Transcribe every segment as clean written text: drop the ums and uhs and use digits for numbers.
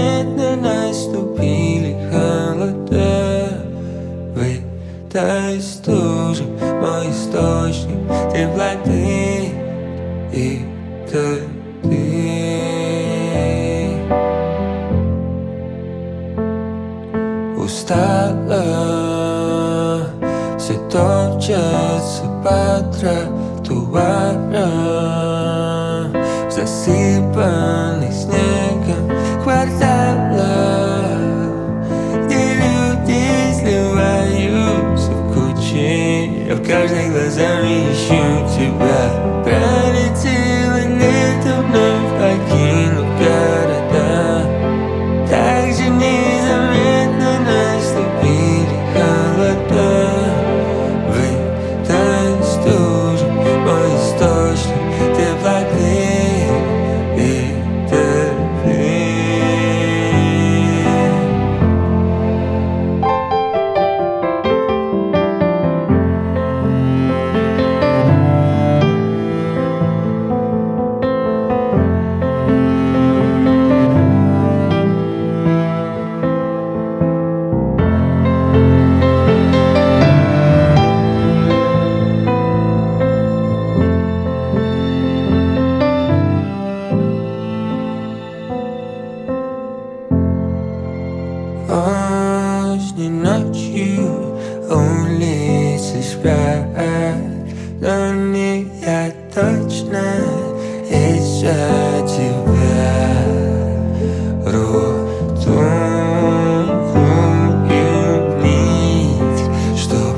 незаметно наступили холода. Выдай стужи, мой источник теплоты, и ты. Устала, все топчется по тротуарам, засыпанный снегом квартала, где люди сливаются в кучи. Я в каждой глазами ищу тебя. Пролетело лето, вновь покинув города. Так же незаметно наступили холода. Выдай стужу, мой источник теплоты, и ты. Поздней ночью улицы спят, но не я точно из-за тебя. Ротую нить, чтоб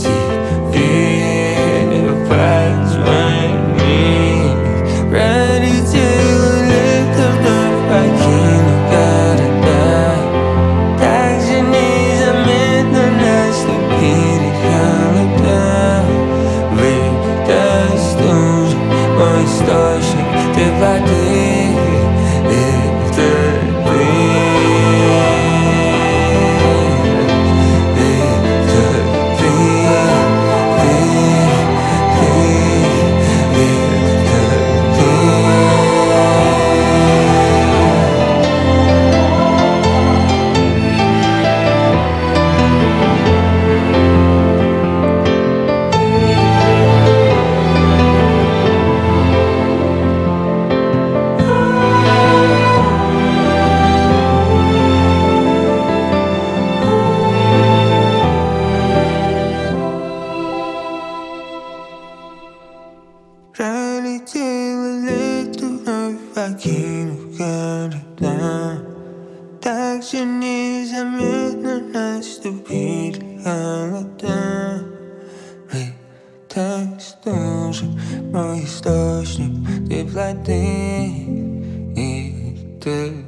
тебе позвонить. Пролетело лето, вновь покинув города. Так же незаметно наступили холода. Выдай стужу, мой источник теплоты, и ты. Пролетело лето, вновь покинув города. Так же незаметно наступили холода. Выдай стужу, мой источник теплоты, и ты.